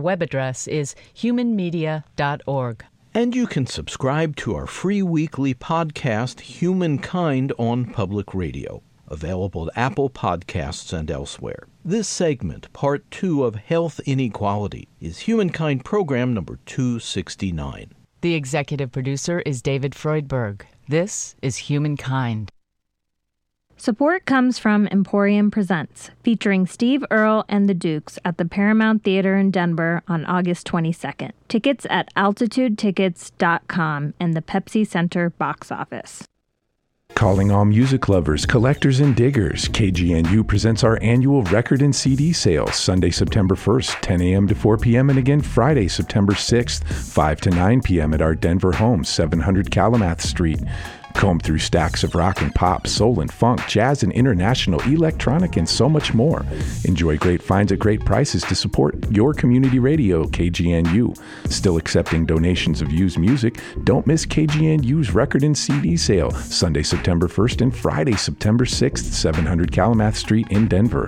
web address is humanmedia.org. And you can subscribe to our free weekly podcast, Humankind, on Public Radio, available at Apple Podcasts and elsewhere. This segment, Part 2 of Health Inequality, is Humankind Program number 269. The executive producer is David Freudberg. This is Humankind. Support comes from Emporium Presents, featuring Steve Earle and the Dukes at the Paramount Theater in Denver on August 22nd. Tickets at altitudetickets.com and the Pepsi Center box office. Calling all music lovers, collectors, and diggers, KGNU presents our annual record and CD sale, Sunday, September 1st, 10 a.m. to 4 p.m., and again Friday, September 6th, 5 to 9 p.m. at our Denver home, 700 Kalamath Street. Comb through stacks of rock and pop, soul and funk, jazz and international, electronic, and so much more. Enjoy great finds at great prices to support your community radio, KGNU. Still accepting donations of used music. Don't miss KGNU's record and CD sale, Sunday, September 1st and Friday, September 6th, 700 Kalamath Street in Denver.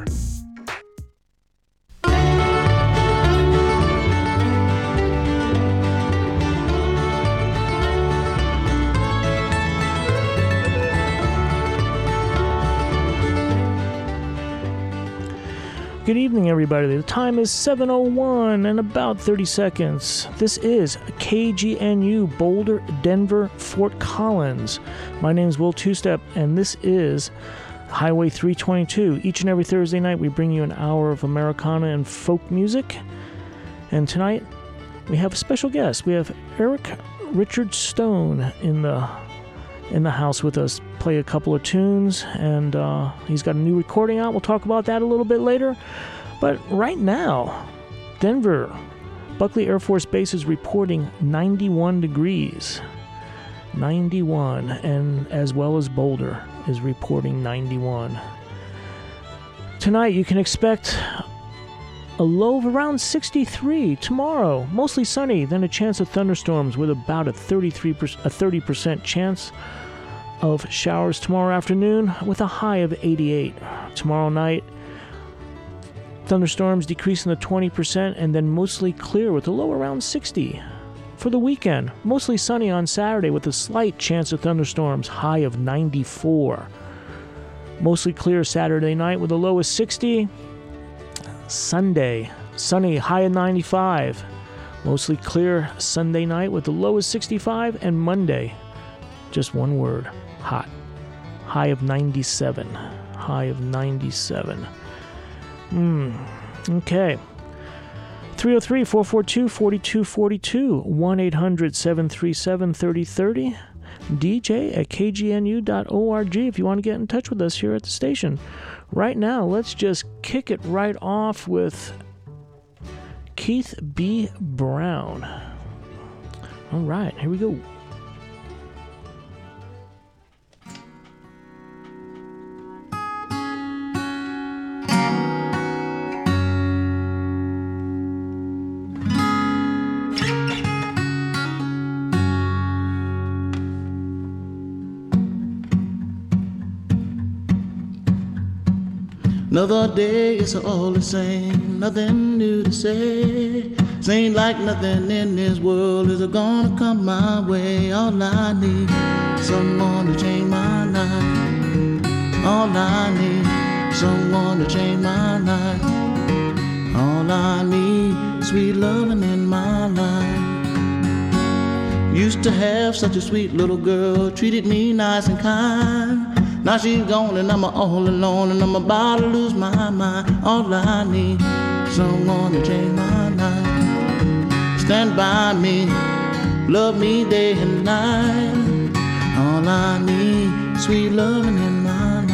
Good evening, everybody. The time is 7:01 and about 30 seconds. This is KGNU, Boulder, Denver, Fort Collins. My name is Will Two-Step, and this is Highway 322. Each and every Thursday night, we bring you an hour of Americana and folk music. And tonight, we have a special guest. We have Eric Richard Stone in the house with us, play a couple of tunes, and he's got a new recording out. We'll talk about that a little bit later. But right now, Denver, Buckley Air Force Base is reporting 91 degrees. 91, and as well as Boulder is reporting 91. Tonight, you can expect a low of around 63. Tomorrow, mostly sunny, then a chance of thunderstorms with about a 30% chance of showers tomorrow afternoon with a high of 88. Tomorrow night, thunderstorms decreasing to 20% and then mostly clear with a low around 60. For the weekend, mostly sunny on Saturday with a slight chance of thunderstorms, high of 94. Mostly clear Saturday night with a low of 60. Sunday, sunny, high of 95. Mostly clear Sunday night with a low of 65. And Monday, just one word, hot. High of 97. High of 97. Okay. 303-442-4242. 1-800-737-3030. DJ at kgnu.org if you want to get in touch with us here at the station. Right now, let's just kick it right off with Keith B. Brown. All right, here we go. Another day, it's all the same, nothing new to say. Seems like nothing in this world is gonna come my way. All I need is someone to change my life. All I need is someone to change my life. All I need is sweet loving in my life. Used to have such a sweet little girl, treated me nice and kind. Now she's gone and I'm all alone and I'm about to lose my mind. All I need is someone to change my life. Stand by me, love me day and night. All I need is sweet loving in my life.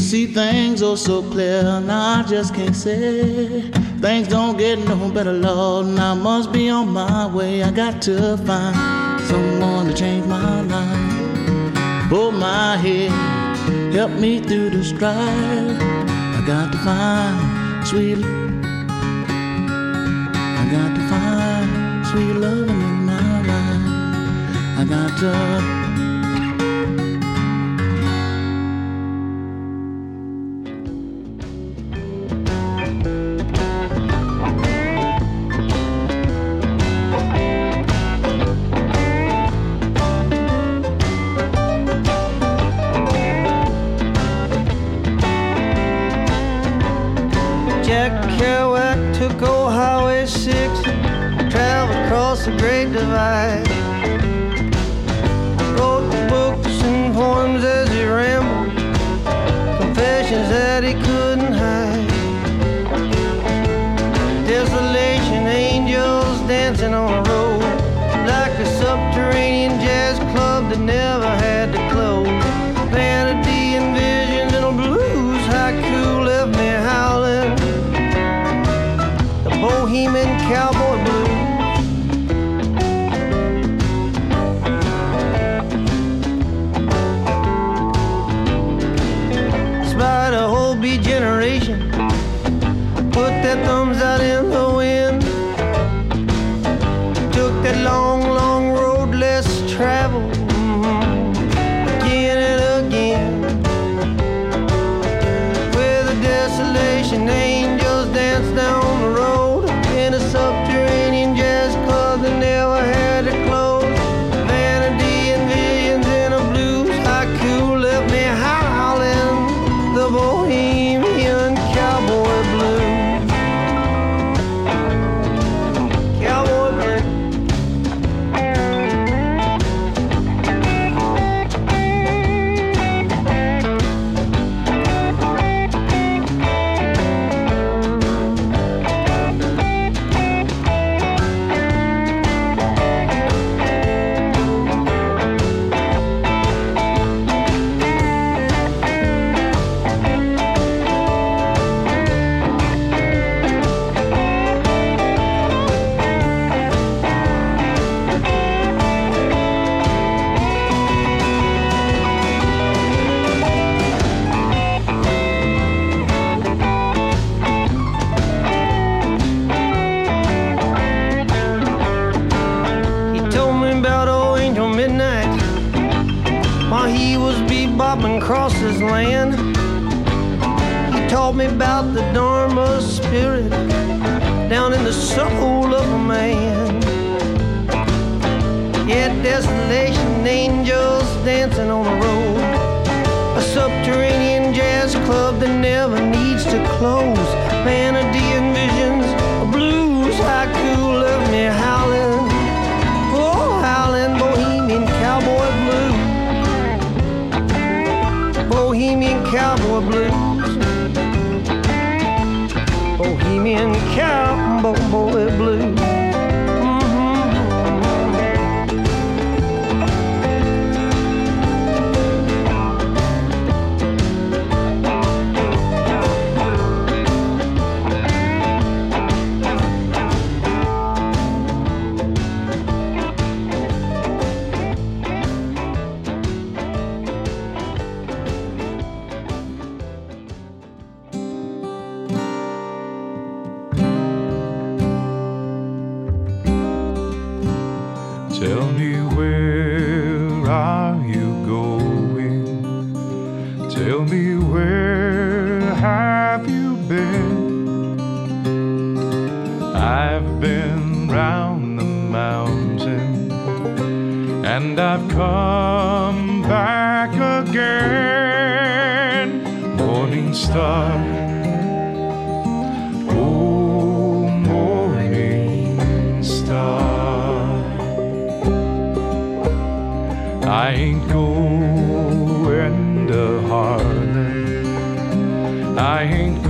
see things oh so clear, now I just can't say. Things don't get no better, Lord, and I must be on my way. I got to find someone to change my life. Hold my head, help me through the strife. I got to find sweet, I got to find sweet loving in my life. I got to Jack Kerouac took old Highway 6, traveled across the Great Divide, wrote books and poems as he rambled, confessions that he couldn't hide. Desolation, angels dancing on the road, like a subterranean jazz club that never had to close. Vanity and visions and a blues haiku left me howling. Bohemian cowboy blues. Spider whole beat generation, put their thumbs out in the wind. Took that long, long road less traveled, again and again. Where the desolation angels dance down the road, in a subterranean jazz club that never had to close. Vanity and visions in a blues haiku left me howling. The Bohemian cowboy blues. Cowboy blues. Bebopping across this land, he taught me about the Dharma spirit down in the soul of a man. Yeah, desolation, angels dancing on the road, a subterranean jazz club that never needs to close. Vanity and visions, a blues haiku left me howling. Oh, howling Bohemian cowboy blues. Bohemian cowboy blues. Bohemian cowboy blues. Tell me, where are you going? Tell me, where have you been? I've been round the mountain and I've come back again. Morning star, oh morning star, I ain't going to Harlem, I ain't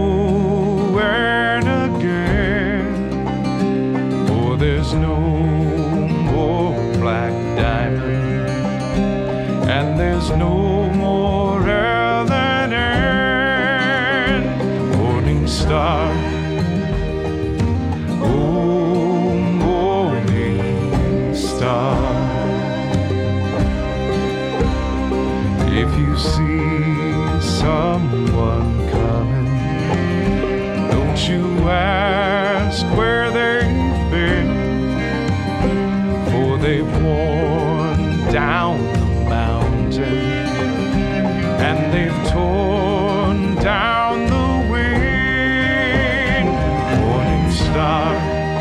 going again, for there's no more black diamond, and there's no more air than air. star. Oh, morning star. If you see someone coming, don't you ask where they've been, for they've worn down the mountain and they've torn down the wind. Morning star,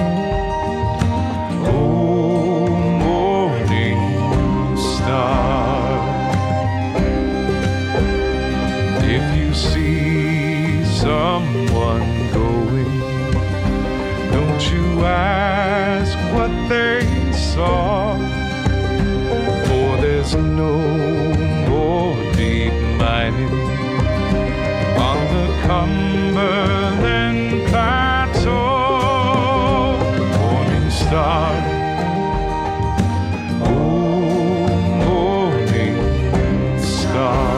oh, morning star. If you see someone going, don't you ask what they saw, for there's no more deep mining on the Cumberland Plateau. Morning star, oh, morning star.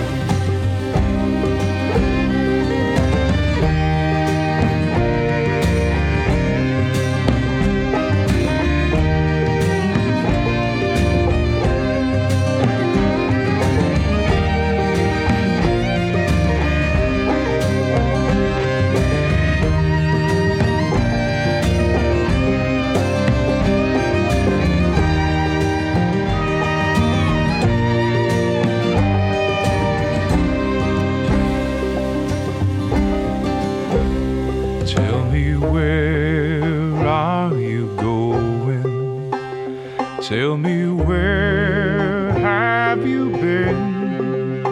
Tell me, where are you going? Tell me, where have you been?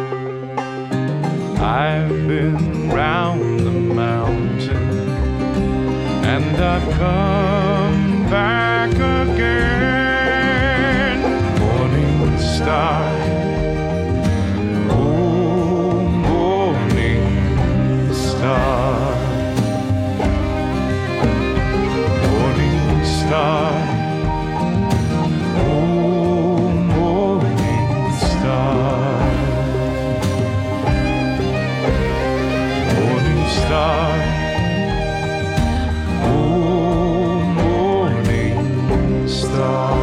I've been round the mountain and I've come back again. Morning star, oh, morning star. Morning star, oh, morning star. Morning star, oh, morning star.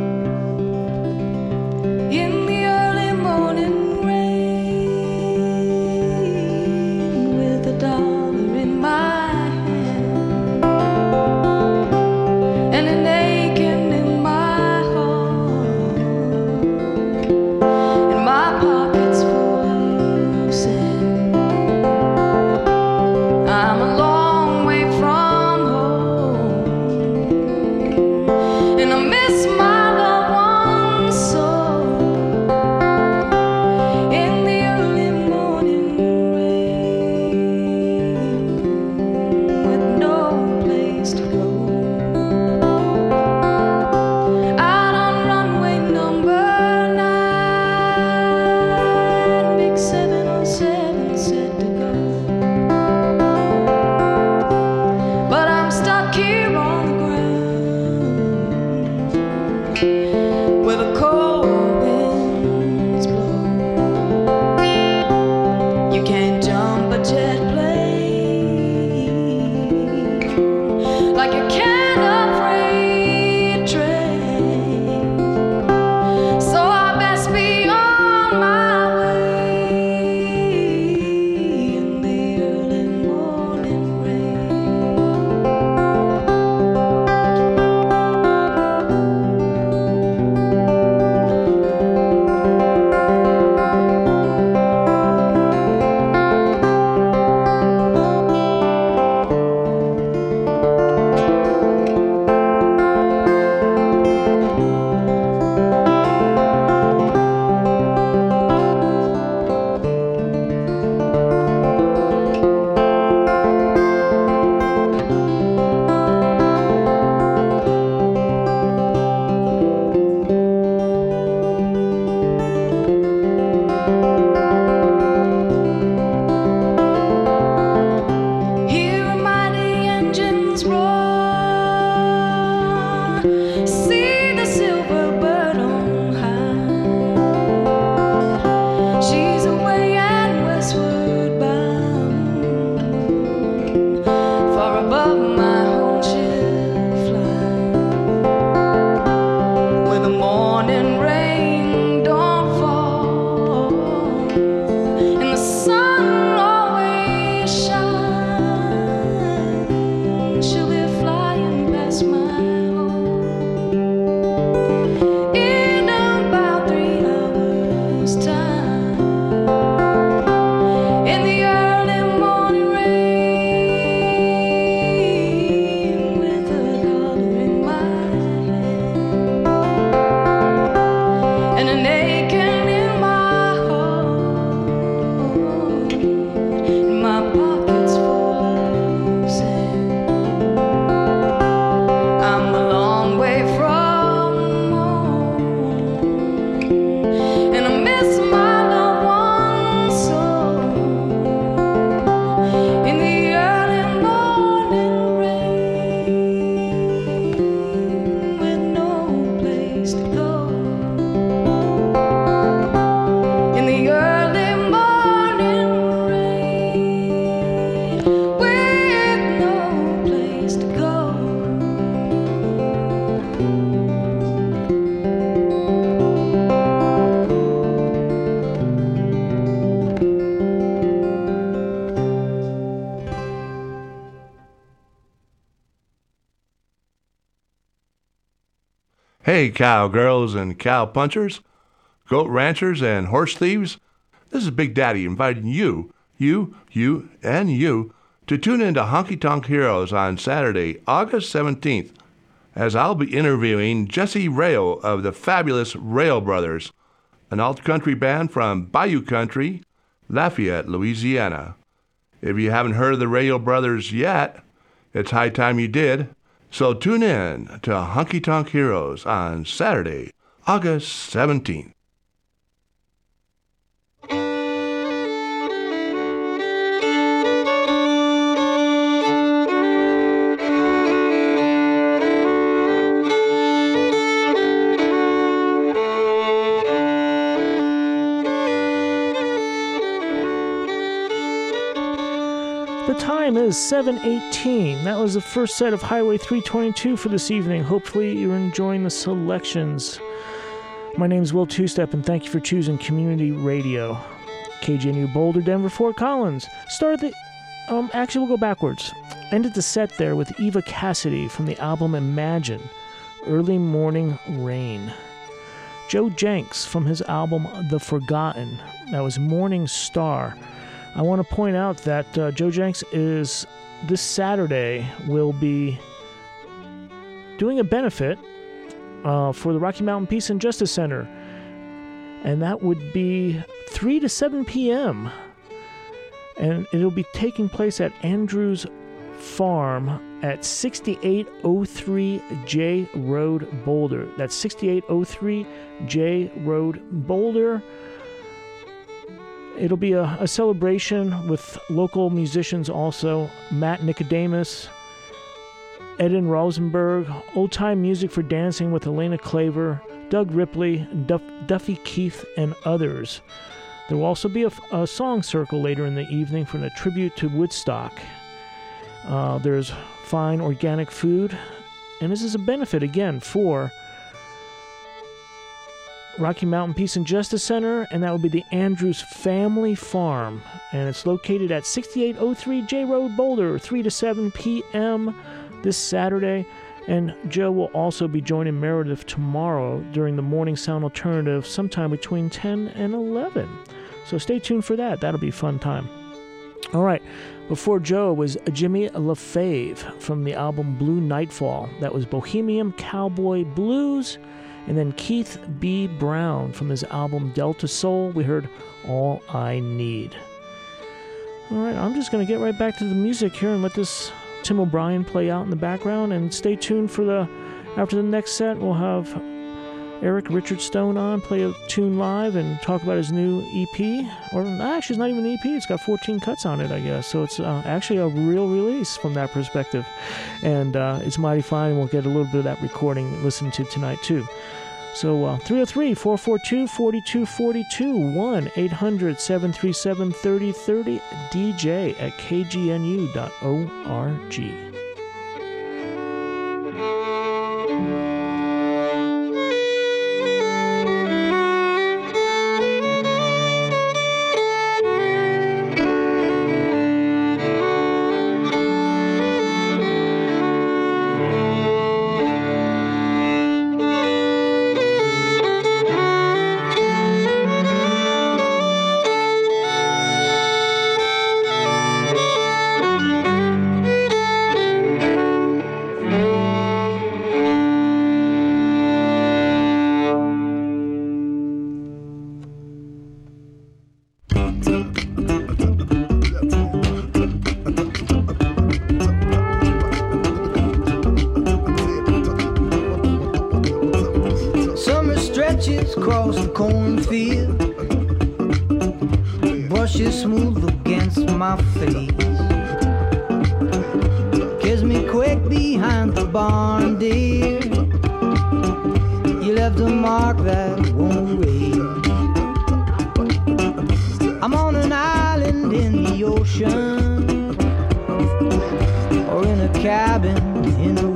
In the early morning rain, Hey, cowgirls and cow punchers, goat ranchers and horse thieves. This is Big Daddy inviting you, and you to tune in to Honky Tonk Heroes on Saturday, August 17th, as I'll be interviewing Jesse Rail of the fabulous Rail Brothers, an alt-country band from Bayou Country, Lafayette, Louisiana. If you haven't heard of the Rail Brothers yet, it's high time you did. So tune in to Honky Tonk Heroes on Saturday, August 17th. The time is 7:18. That was the first set of Highway 322 for this evening. Hopefully you're enjoying the selections. My name is Will Two-Step, and thank you for choosing Community Radio. KGNU Boulder, Denver, Fort Collins. Actually, we'll go backwards. Ended the set there with Eva Cassidy from the album Imagine, Early Morning Rain. Joe Jenks from his album The Forgotten. That was Morning Star. I want to point out that Joe Jenks is, this Saturday, will be doing a benefit for the Rocky Mountain Peace and Justice Center. And that would be 3 to 7 p.m. And it'll be taking place at Andrews Farm at 6803 J Road, Boulder. That's 6803 J Road, Boulder. It'll be a celebration with local musicians also. Matt Nicodemus, Eden Rosenberg, old-time music for dancing with Elena Claver, Doug Ripley, Duffy Keith, and others. There will also be a song circle later in the evening for a tribute to Woodstock. There's fine organic food, and this is a benefit, again, for Rocky Mountain Peace and Justice Center, and that will be the Andrews Family Farm, and it's located at 6803 J Road, Boulder, 3 to 7 p.m. this Saturday. And Joe will also be joining Meredith tomorrow during the Morning Sound Alternative sometime between 10 and 11. So stay tuned for that. That'll be a fun time. All right. Before Joe was Jimmy LaFave from the album Blue Nightfall. That was Bohemian Cowboy Blues. And then Keith B. Brown from his album Delta Soul. We heard All I Need. All right, I'm just going to get right back to the music here and let this Tim O'Brien play out in the background. And stay tuned for after the next set, we'll have Eric Richard Stone on, play a tune live and talk about his new EP. Or actually, it's not even an EP. It's got 14 cuts on it, I guess. So it's actually a real release from that perspective. And it's mighty fine. We'll get a little bit of that recording listened to tonight, too. So 303-442-4242, 1-800-737-3030, DJ at kgnu.org. Across the cornfield, brushes smooth against my face, kiss me quick behind the barn, dear. You left a mark that won't erase. I'm on an island in the ocean, or in a cabin in the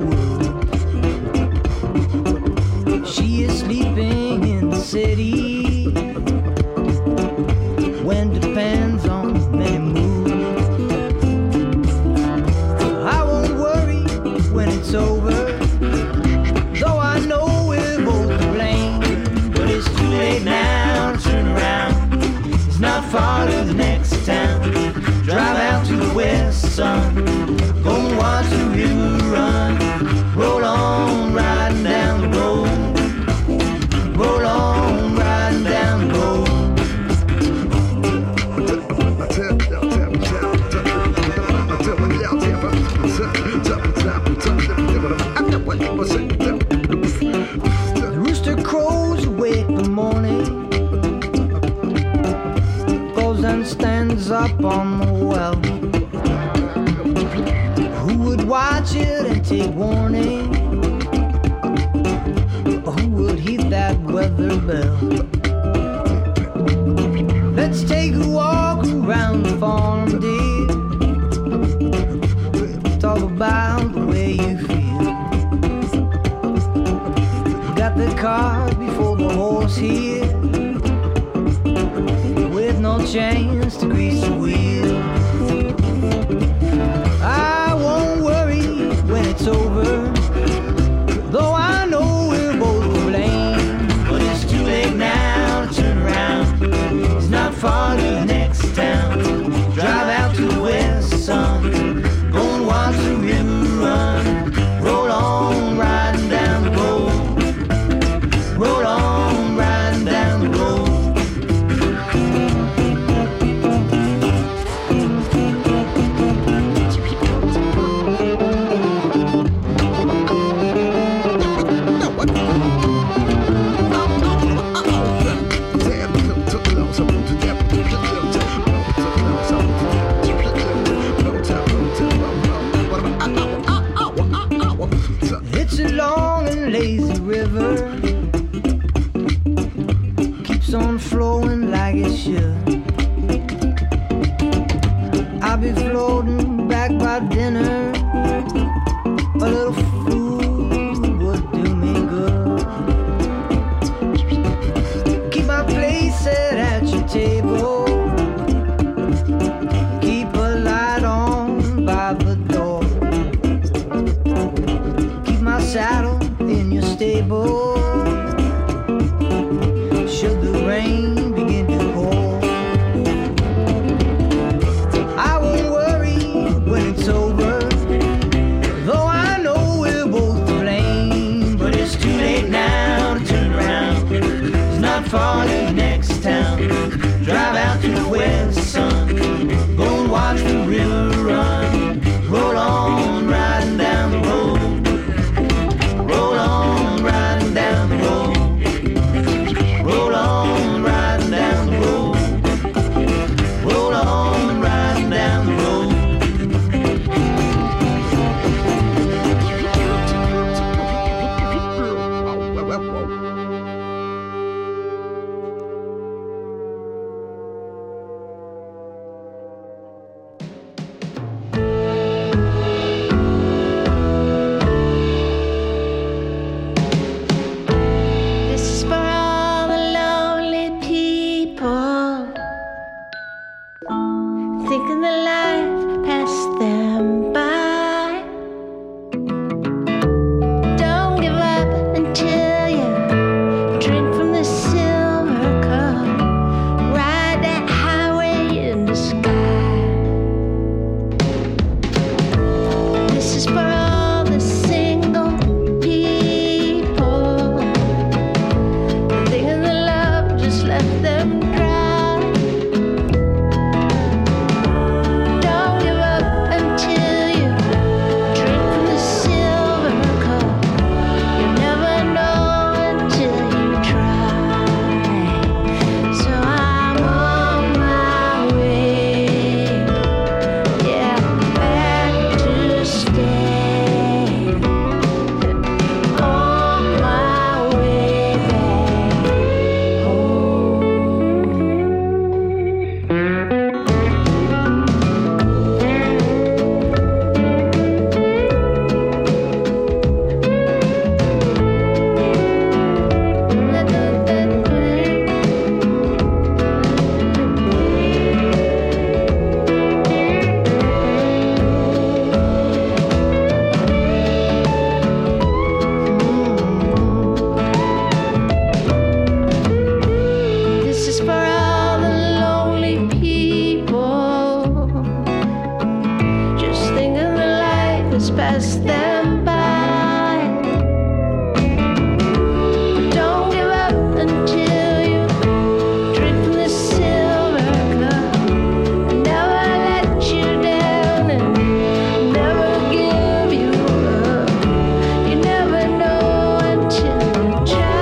woods. She is sleeping in the city, when depends on many moods. I won't worry when it's over, though I know it next town. Drive out to the west, son. Go and watch the river run. Roll on, riding down the road. Roll on, riding down the road. The rooster crows awake in the morning, goes and stands up on the well. Who would watch it and take warning? Who would heed that weather bell? Let's take a walk around the farm, dear. Talk about the way you feel. Got the cart before the horse here, with no chance to grease the wheel. I won't worry when it's over, though I know we're both to blame. But it's too late now to turn around. It's not far to the next town. Drive out to the west, son. Go and watch the river run. Roll on, riding down the road. Roll on, riding down the road. It's a long and lazy river, keeps on flowing like it should. I'll be floating back by dinner. A little food would do me good. Keep my place set at your table. Keep a light on by the door. Keep my saddle in your stable. Should the rain begin to pour, I won't worry when it's over, though I know we're both to blame. But it's too late now to turn around. It's not far to the next town. Drive out to the west, son. Go and watch the river run. Roll on, riding down the road. Roll on, riding down the road. Roll on, riding down the road. Roll on, riding down the road. This is for all the lonely people, thinking that life passed them by. Don't give up until you drink from the silver cup. Ride that highway in the sky. This is for all the single people, thinking that love just left them dry. Don't pass them by. But don't give up until you drink from the silver cup. Never let you down and never give you up. You never know until you try.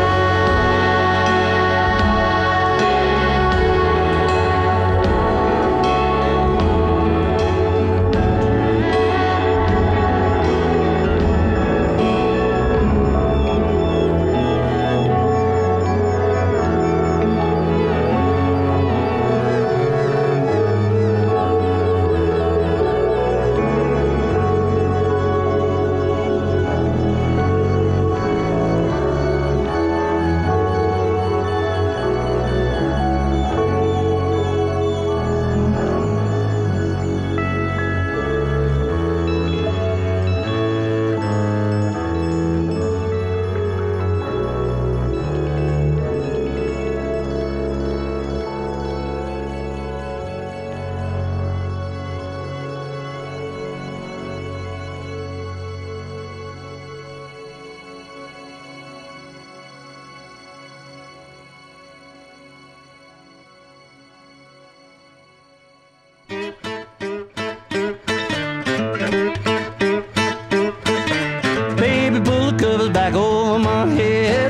Baby, pull the covers back over my head.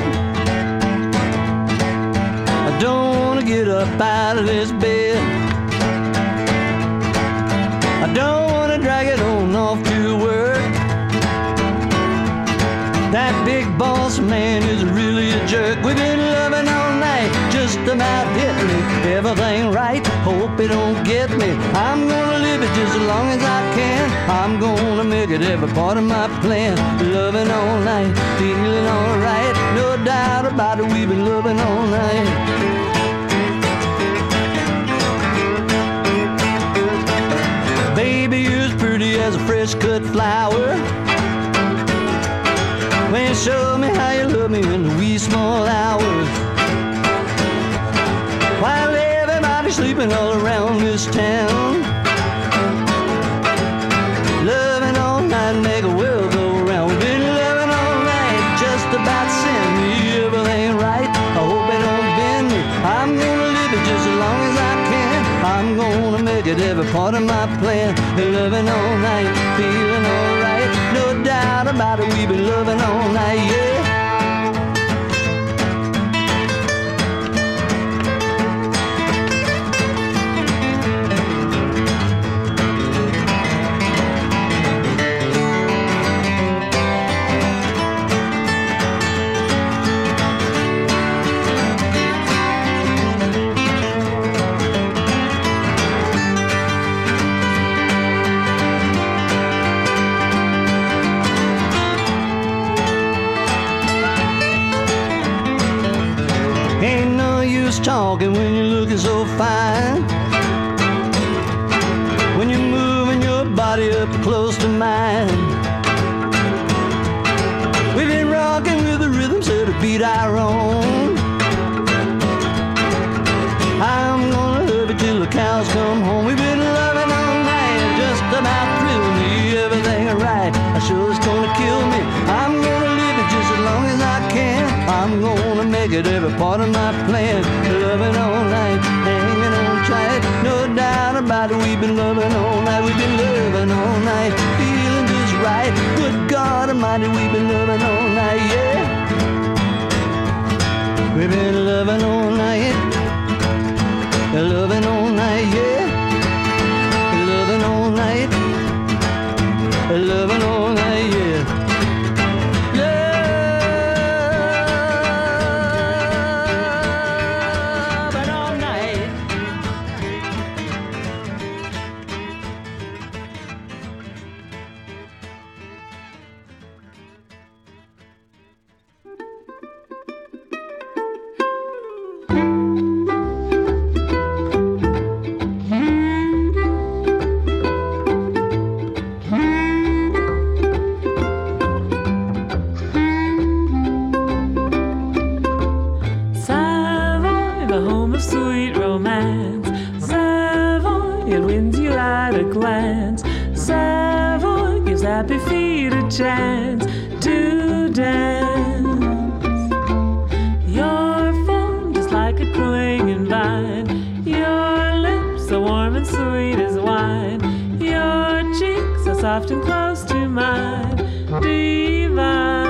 I don't want to get up out of this bed. I don't want to drag it on off to work. That big boss man is really a jerk. We've been loving all night, just about hit me. Everything right, hope it don't get me. I'm gonna live it just as long as I can. I'm gonna make it every part of my plan. Loving all night, feeling alright. No doubt about it, we've been loving all night. Baby, you're as pretty as a fresh cut flower. When you show me how you love me in the wee small hours, while everybody's sleeping all around this town. Loving all night, make a world go round. We've been loving all night, just about send me everything right. I hope it don't bend me. I'm gonna live it just as long as I can. I'm gonna make it every part of my plan. Loving all night, feeling alright. No doubt about it, we've been loving all night, yeah. Ain't no use talking when you're looking so fine. When you're moving your body up close to mine. We've been rocking with the rhythms that beat our own. I'm gonna love it till the cows come home. We've been loving all night, just about thrilling me, everything right. I sure it's gonna kill me. I'm gonna live it just as long as I can. I'm gonna make it every part of my plan. Loving all night, hanging on tight. No doubt about it, we've been loving all night. We've been loving all night, feeling just right. Good God Almighty, we've been loving all night, yeah. We've been loving all night, loving all night, yeah. Loving all night, loving all night, yeah. happy feet a chance to dance. Your form just like a clinging vine. Your lips so warm and sweet as wine. Your cheeks so soft and close to mine. Divine.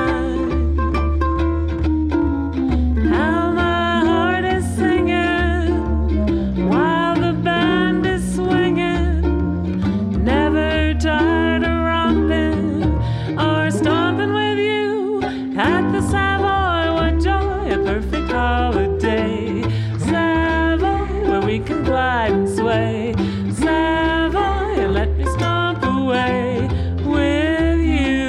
How my heart is singing while the band is swinging. Never tired of romping or stomping with you at the Savoy. What joy, a perfect holiday. Savoy, where we can glide and sway. Savoy, and let me stomp away with you.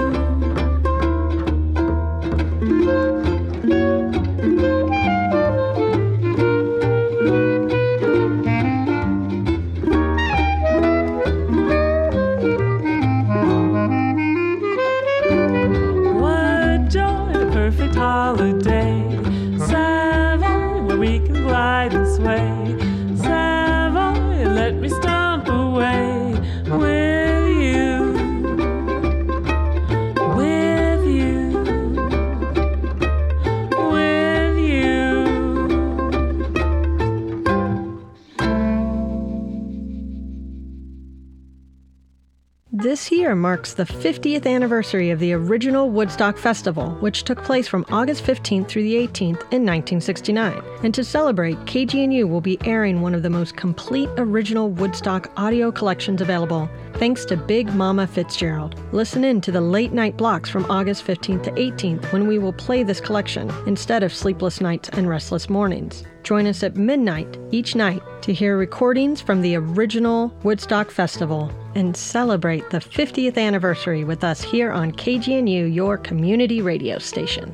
What joy, a perfect holiday. Savoy, where we can glide and sway. Savoy, and let me stomp away with you. With you. With you. This year marks the 50th anniversary of the original Woodstock Festival, which took place from August 15th through the 18th in 1969. And to celebrate, KGNU will be airing one of the most complete original Woodstock audio collections available, thanks to Big Mama Fitzgerald. Listen in to the late night blocks from August 15th to 18th when we will play this collection instead of sleepless nights and restless mornings. Join us at midnight each night to hear recordings from the original Woodstock Festival and celebrate the 50th anniversary with us here on KGNU, your community radio station.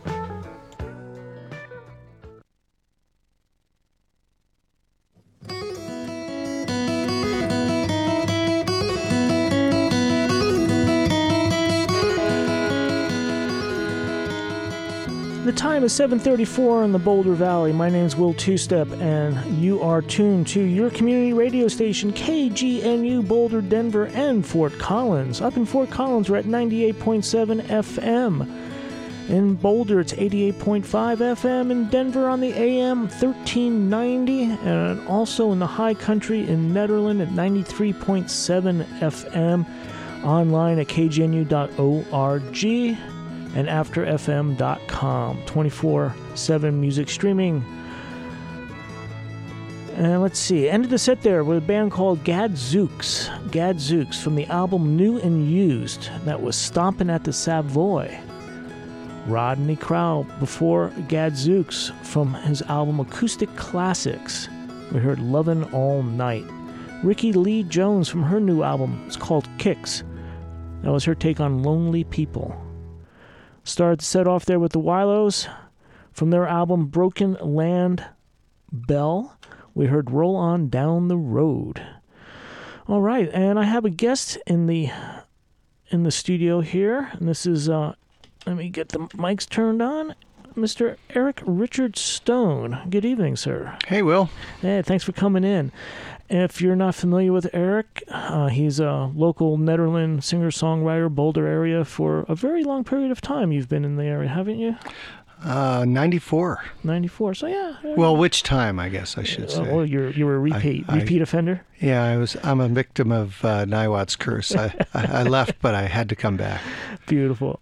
The time is 7:34 in the Boulder Valley. My name is Will Two-Step, and you are tuned to your community radio station, KGNU, Boulder, Denver, and Fort Collins. Up in Fort Collins, we're at 98.7 FM. In Boulder, it's 88.5 FM. In Denver, on the AM, 1390. And also in the high country in Nederland at 93.7 FM. Online at kgnu.org. and afterfm.com. 24/7 music streaming. And let's see, ended the set there with a band called Gadzooks. Gadzooks from the album New and Used. That was Stompin' at the Savoy. Rodney Crowell before Gadzooks from his album Acoustic Classics. We heard Lovin' All Night. Ricky Lee Jones from her new album. It's called Kicks. That was her take on Lonely People. Started the set off there with the Wilos from their album Broken Land Bell. We heard Roll On Down the Road. All right, and I have a guest in the studio here, and this is let me get the mics turned on. Mr. Eric Richard Stone. Good evening, sir. Hey, Will. Hey, thanks for coming in. If you're not familiar with Eric, he's a local Nederland singer-songwriter, Boulder area for a very long period of time. You've been in the area, haven't you? 94. 94, so yeah. Well, which time, I guess I should say. Well, you were a repeat offender? Yeah, I'm a victim of Niwat's curse. I left, but I had to come back. Beautiful.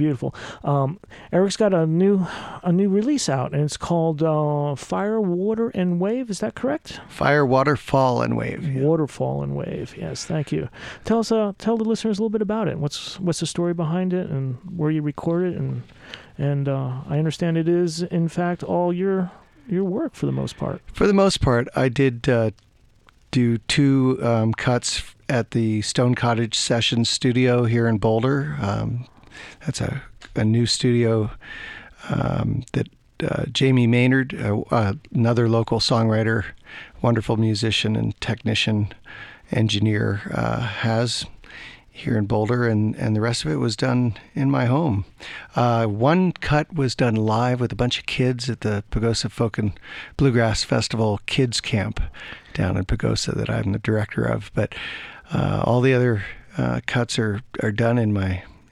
Eric's got a new release out, and it's called Fire, Water, and Wave. Is that correct? Fire, Waterfall, and Wave. Yeah. Waterfall and Wave. Yes, thank you. Tell the listeners a little bit about it. What's the story behind it, and where you record it, and I understand it is in fact all your work for the most part. For the most part, I did do two cuts at the Stone Cottage Sessions studio here in Boulder. That's a new studio that Jamie Maynard, another local songwriter, wonderful musician and technician, engineer, has here in Boulder, and the rest of it was done in my home. One cut was done live with a bunch of kids at the Pagosa Folk and Bluegrass Festival Kids Camp down in Pagosa that I'm the director of, but all the other cuts are done in my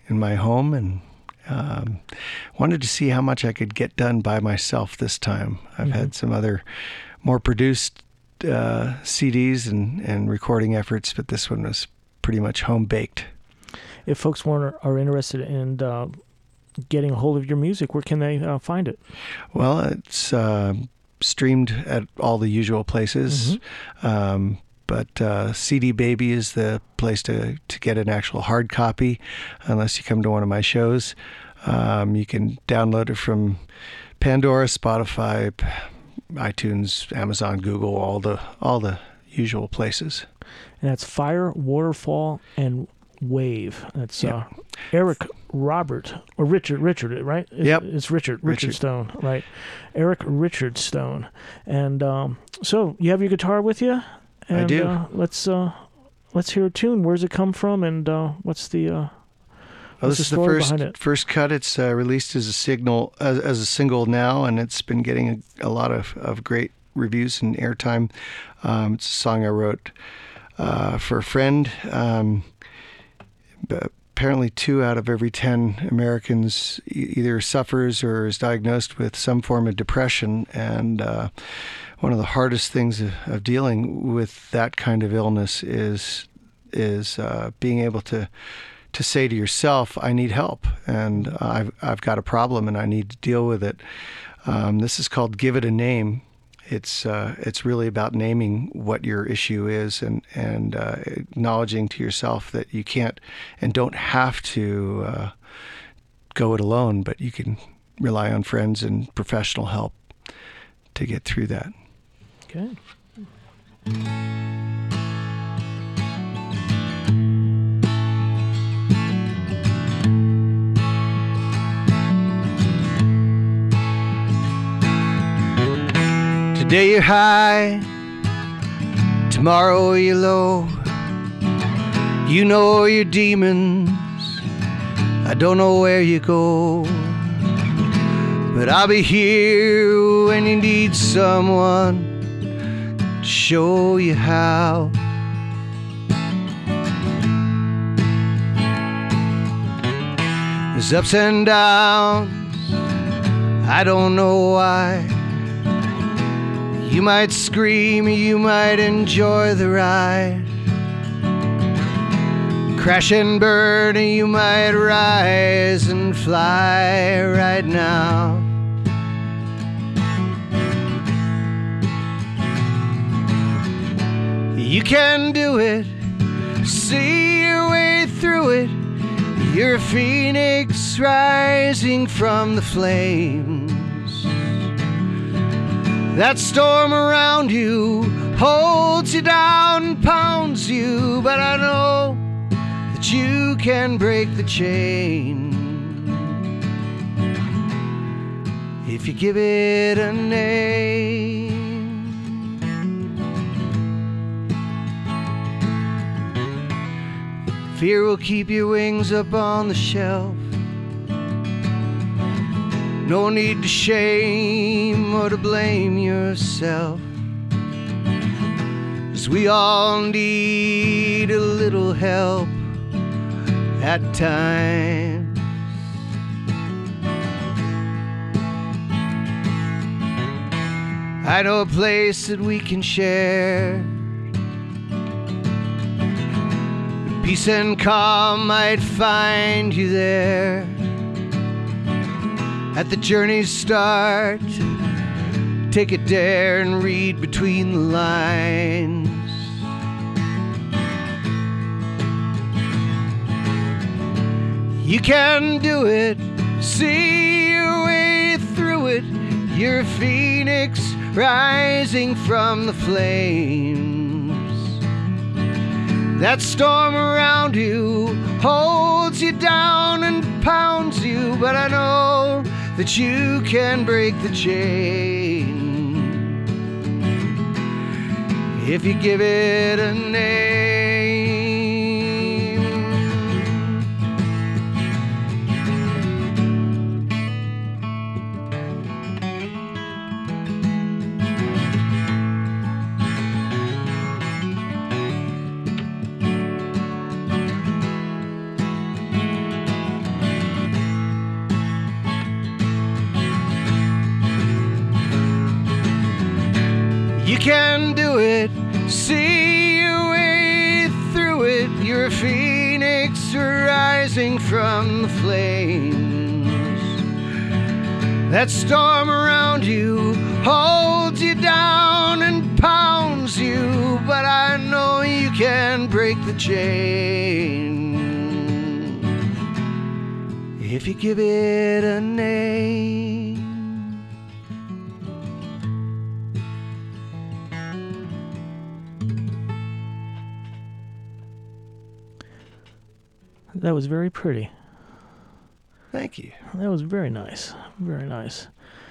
my home, and wanted to see how much I could get done by myself this time. I've had some other more produced CDs and recording efforts, but this one was pretty much home baked. If folks are interested in getting a hold of your music, where can they find it? Well, it's streamed at all the usual places, but CD Baby is the place to get an actual hard copy, unless you come to one of my shows. You can download it from Pandora, Spotify, iTunes, Amazon, Google, all the usual places. And that's Fire, Waterfall, and Wave. That's Eric Robert, or Richard, right? It's Richard Stone, right? Eric Richard Stone. And so you have your guitar with you? And, I do. Let's hear a tune. Where's it come from, and what's the this is the first cut. It's released as a single now, and it's been getting a lot of great reviews and airtime. It's a song I wrote for a friend. Apparently 2 out of every 10 Americans either suffers or is diagnosed with some form of depression, and one of the hardest things of dealing with that kind of illness is being able to say to yourself, I need help, and I've got a problem and I need to deal with it. This is called Give It a Name. It's really about naming what your issue is and acknowledging to yourself that you can't and don't have to go it alone, but you can rely on friends and professional help to get through that. Okay. Today you're high, tomorrow you're low. You know your demons, I don't know where you go. But I'll be here when you need someone to show you how. There's ups and downs, I don't know why. You might scream, you might enjoy the ride. Crash and burn, you might rise and fly right now. You can do it, see your way through it. You're a phoenix rising from the flames. That storm around you holds you down and pounds you, but I know that you can break the chain if you give it a name. Fear will keep your wings up on the shelf. No need to shame or to blame yourself, 'cause we all need a little help at times. I know a place that we can share. Peace and calm might find you there. At the journey's start, take a dare and read between the lines. You can do it, see your way through it. You're a phoenix rising from the flames. That storm around you holds you down and pounds you, but I know that you can break the chain if you give it a name. can do it. See your way through it. You're a phoenix rising from the flames. That storm around you holds you down and pounds you, but I know you can break the chain if you give it a name. That was very pretty. Thank you. That was very nice. Very nice.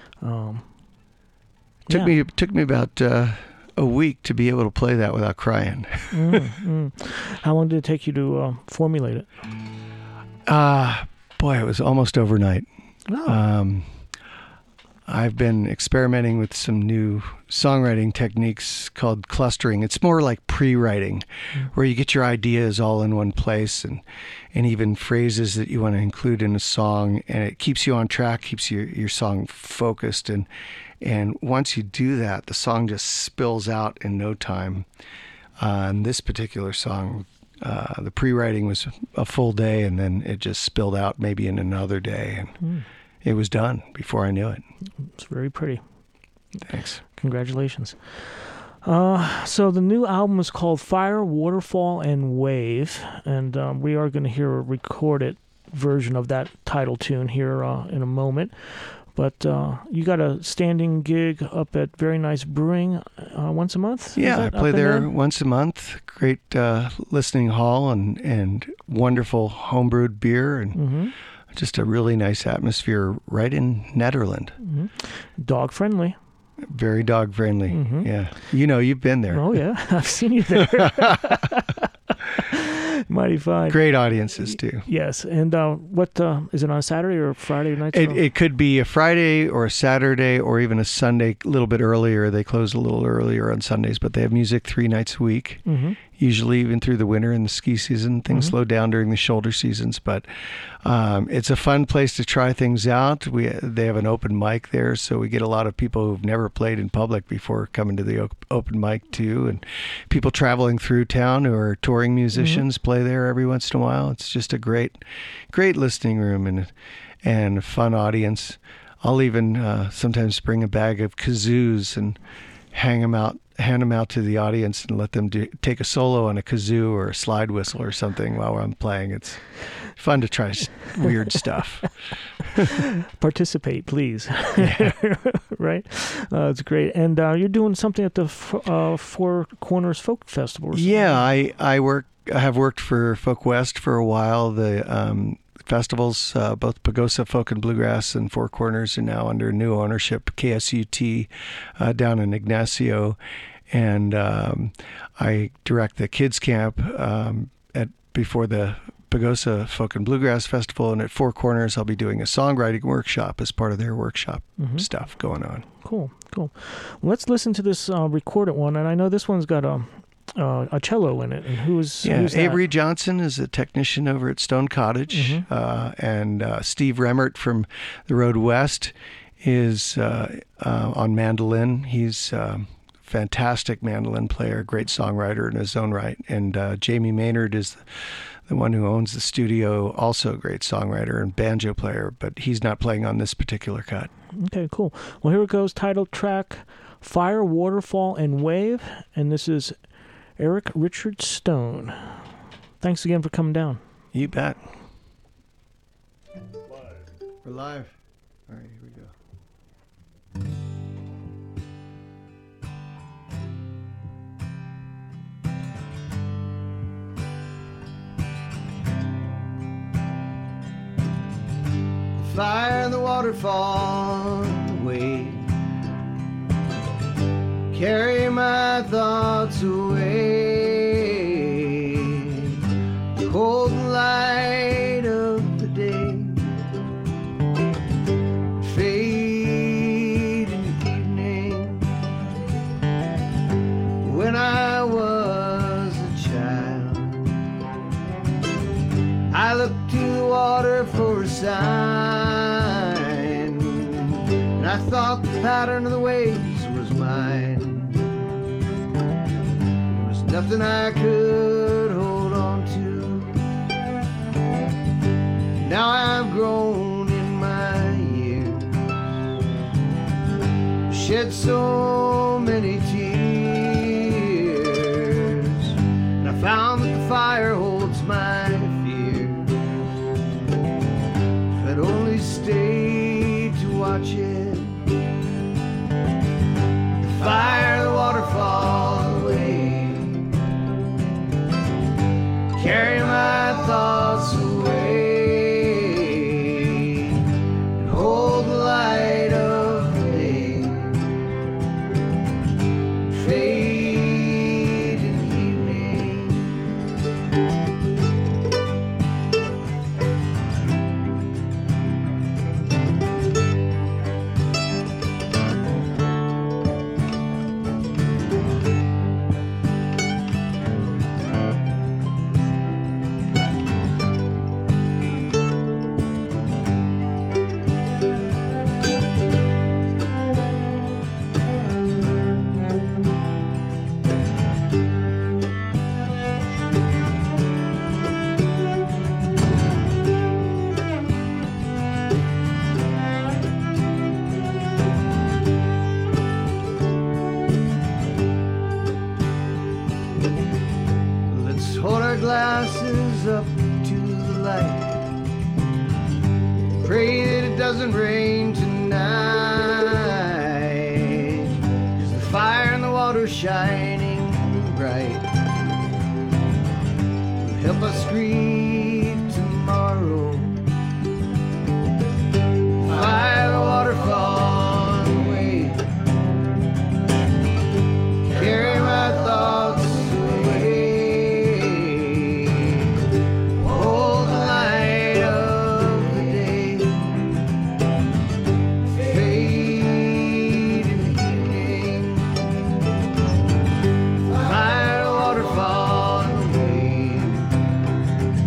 Took me about a week to be able to play that without crying. How long did it take you to formulate it? Boy, it was almost overnight. Oh. I've been experimenting with some new songwriting techniques called clustering. It's more like pre-writing, where you get your ideas all in one place and even phrases that you want to include in a song, and it keeps you on track, keeps your song focused. And once you do that, the song just spills out in no time. And this particular song, the pre-writing was a full day, and then it just spilled out maybe in another day. And it was done before I knew it. It's very pretty. Thanks. Congratulations. So the new album is called Fire, Waterfall, and Wave, and we are going to hear a recorded version of that title tune here in a moment. But you got a standing gig up at Very Nice Brewing once a month? Yeah, I play there once a month. Great listening hall and wonderful homebrewed beer and just a really nice atmosphere right in Nederland. Dog friendly. Very dog friendly. Yeah. You know, you've been there. Oh, yeah. I've seen you there. Mighty fine. Great audiences, too. Yes. And what is it on Saturday or Friday night? It could be a Friday or a Saturday or even a Sunday, a little bit earlier. They close a little earlier on Sundays, but they have music 3 nights a week. Usually even through the winter and the ski season. Things slow down during the shoulder seasons, but it's a fun place to try things out. They have an open mic there, so we get a lot of people who've never played in public before coming to the open mic too, and people traveling through town who are touring musicians play there every once in a while. It's just a great listening room and a fun audience. I'll even sometimes bring a bag of kazoos and hand them out to the audience and let them take a solo on a kazoo or a slide whistle or something while I'm playing. It's fun to try weird stuff. Participate, please. Right? It's great. And you're doing something at the Four Corners Folk Festival. Yeah, I have worked for Folk West for a while. The festivals, both Pagosa Folk and Bluegrass and Four Corners, are now under new ownership, KSUT, down in Ignacio. And I direct the kids camp before the Pagosa Folk and Bluegrass Festival, and at Four Corners I'll be doing a songwriting workshop as part of their workshop stuff going on. Cool. Well, let's listen to this recorded one, and I know this one's got a cello in it. And who's Avery Johnson is a technician over at Stone Cottage, and Steve Remmert from the Road West is on mandolin. He's fantastic mandolin player, great songwriter in his own right. And Jamie Maynard is the one who owns the studio, also a great songwriter and banjo player, but he's not playing on this particular cut. Okay, cool. Well, here it goes, title track, Fire, Waterfall, and Wave, and this is Eric Richard Stone. Thanks again for coming down. You bet. We're live. All right, here we go. Fire, the waterfall, the wave, carry my thoughts away. The cold light of the day fade in the evening. When I was a child, I looked to the water for a sign. I thought the pattern of the waves was mine. nothing I could hold on to. Now I've grown in my years, shed so many tears, and I found that the fire holds my fears. If I'd only stayed to watch it, the fire, the waterfall away, carry my thoughts away, and hold the light of the day, fade in the evening. Let's hold our glasses up to the light. Pray that it doesn't rain tonight. Is the fire and the water shining bright? Will help us greet tomorrow. Fire, the waterfall away, carry my thoughts away, hold the light of the day, fade in the evening. Fire, the waterfall away,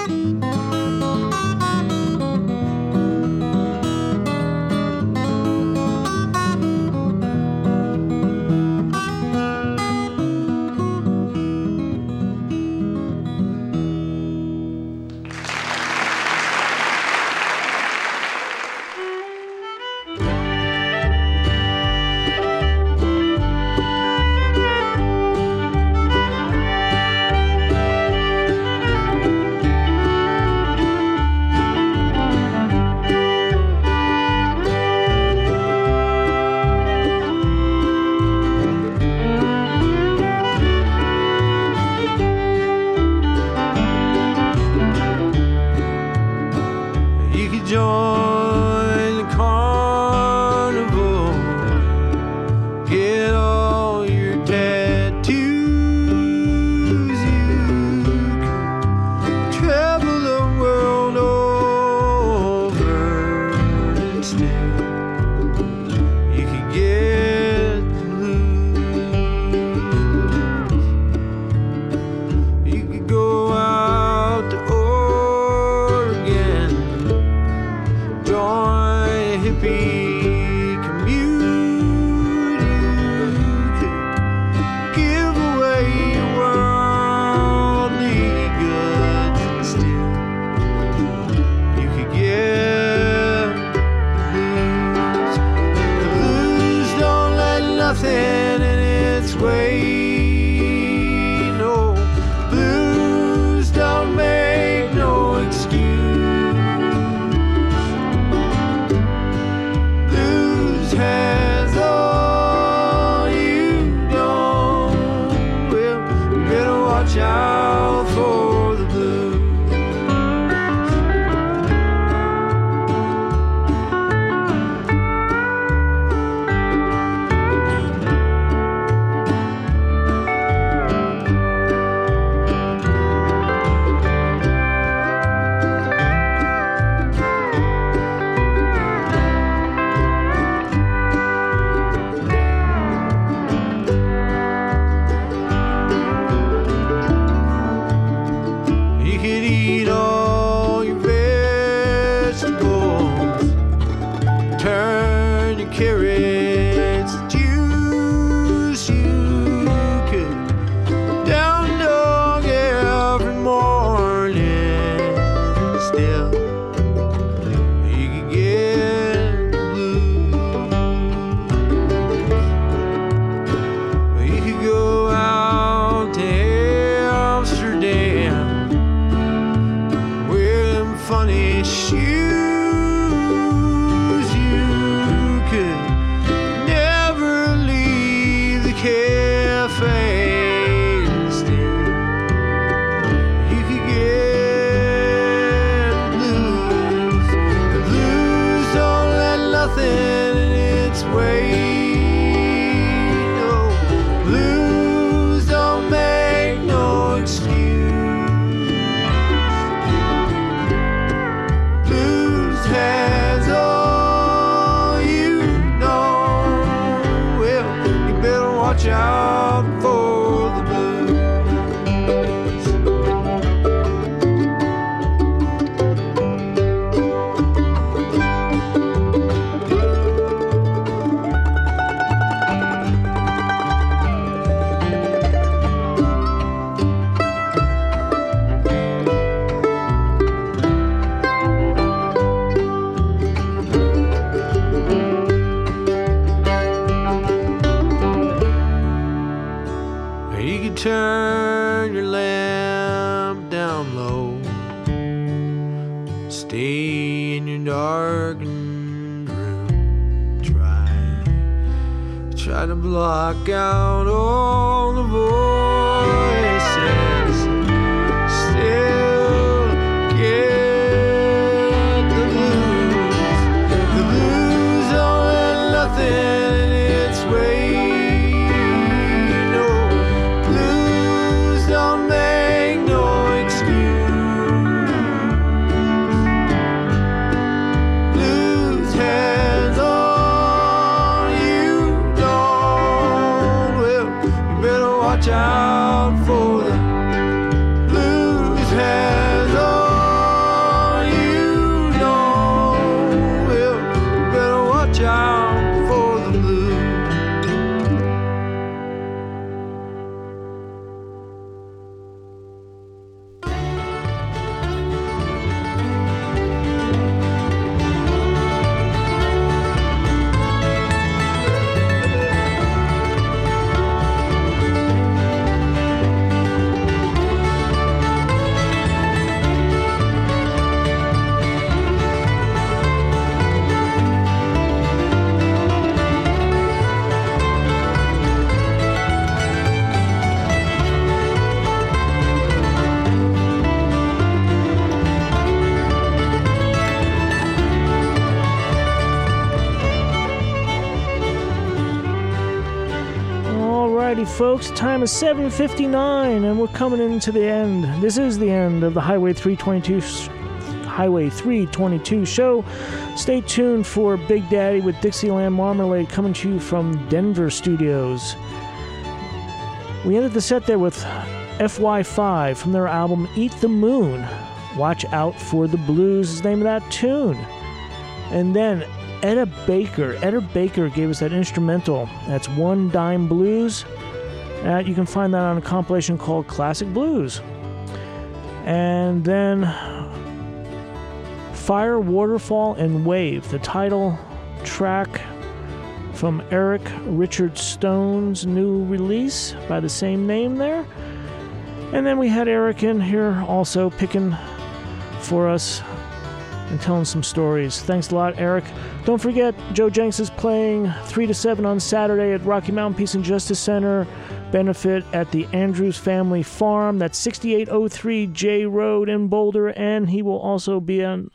Join the carnival, get all your tattoos. You can travel the world over, and still you can get the blues. You could go out to Oregon, join a hippie commute. You could give away your worldly goods, and still you could get the blues. Don't let nothing in its way. No, blues don't make no excuse. Has all you know. Well, you better watch out for the blues. You could eat all your vegetables, turn your carrots to juice. You could down dog every morning, still you could get the blues. You could go out to Amsterdam, funny shoes. You could never leave the cafe, and still you could get the blues. The blues don't let nothing in its way. No, blues don't make no excuse. Has all you know. Well, you better watch out for the blues. You can turn your lamp down low, stay in your darkened room. Try to block out all the voices. Still get the blues. The blues don't let nothing in its way. Watch out. folks. Time is 7:59, and we're coming into the end. This is the end of the Highway 322 show. Stay tuned for Big Daddy with Dixieland Marmalade coming to you from Denver studios. We ended the set there with FY5 from their album Eat the Moon. Watch Out for the Blues is the name of that tune. And then Etta Baker gave us that instrumental. That's One Dime Blues. You can find that on a compilation called Classic Blues. And then Fire, Waterfall, and Wave, the title track from Eric Richard Stone's new release by the same name there. And then we had Eric in here also picking for us and telling some stories. Thanks a lot, Eric. Don't forget, Joe Jenks is playing 3 to 7 on Saturday at Rocky Mountain Peace and Justice Center. Benefit at the Andrews Family Farm. That's 6803 J Road in Boulder. And he will also be on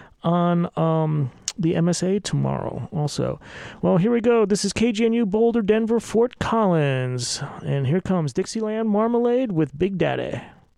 the MSA tomorrow also. Well, here we go. This is KGNU Boulder, Denver, Fort Collins. And here comes Dixieland Marmalade with Big Daddy.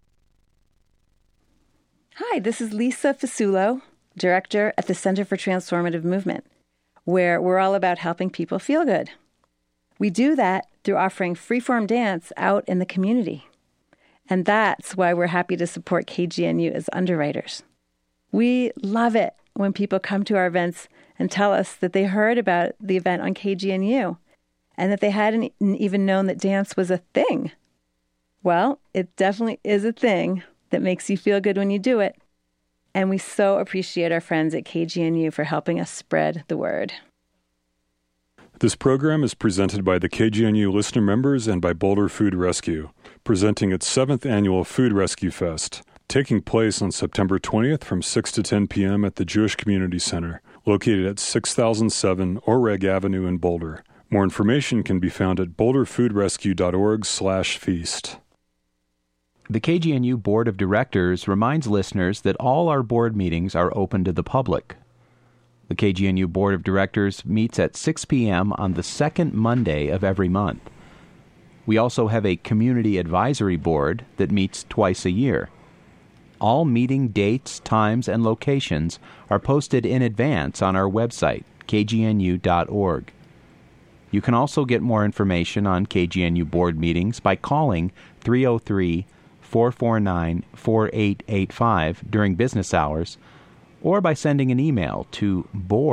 Hi, this is Lisa Fasulo, Director at the Center for Transformative Movement, where we're all about helping people feel good. We do that through offering freeform dance out in the community. And that's why we're happy to support KGNU as underwriters. We love it when people come to our events and tell us that they heard about the event on KGNU and that they hadn't even known that dance was a thing. Well, it definitely is a thing that makes you feel good when you do it. And we so appreciate our friends at KGNU for helping us spread the word. This program is presented by the KGNU listener members and by Boulder Food Rescue, presenting its 7th annual Food Rescue Fest, taking place on September 20th from 6 to 10 p.m. at the Jewish Community Center, located at 6007 Oreg Avenue in Boulder. More information can be found at boulderfoodrescue.org/feast. The KGNU Board of Directors reminds listeners that all our board meetings are open to the public. The KGNU Board of Directors meets at 6 p.m. on the second Monday of every month. We also have a Community Advisory Board that meets twice a year. All meeting dates, times, and locations are posted in advance on our website, kgnu.org. You can also get more information on KGNU board meetings by calling 303-449-4885 during business hours, or by sending an email to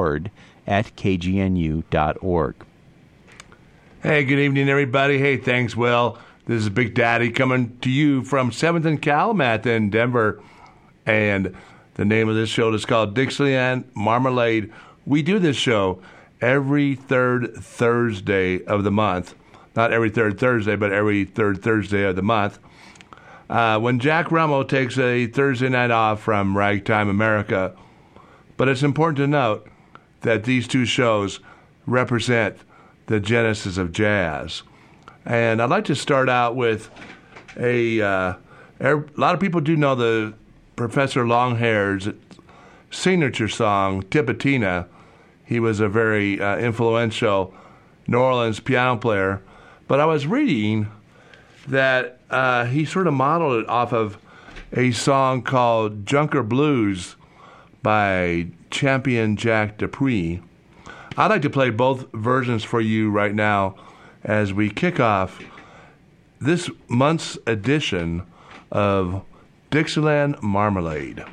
board@kgnu.org. Hey, good evening, everybody. Hey, thanks, Will. This is Big Daddy coming to you from 7th and Calumet in Denver. And the name of this show is called Dixieland Marmalade. We do this show every third Thursday of the month. Not every third Thursday, but every third Thursday of the month. When Jack Rummel takes a Thursday night off from Ragtime America. But it's important to note that these two shows represent the genesis of jazz. And I'd like to start out with a lot of people do know the Professor Longhair's signature song, Tipitina. He was a very influential New Orleans piano player. But I was reading that he sort of modeled it off of a song called Junker Blues by Champion Jack Dupree. I'd like to play both versions for you right now as we kick off this month's edition of Dixieland Marmalade.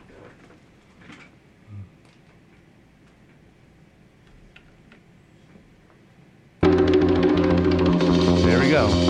There we go.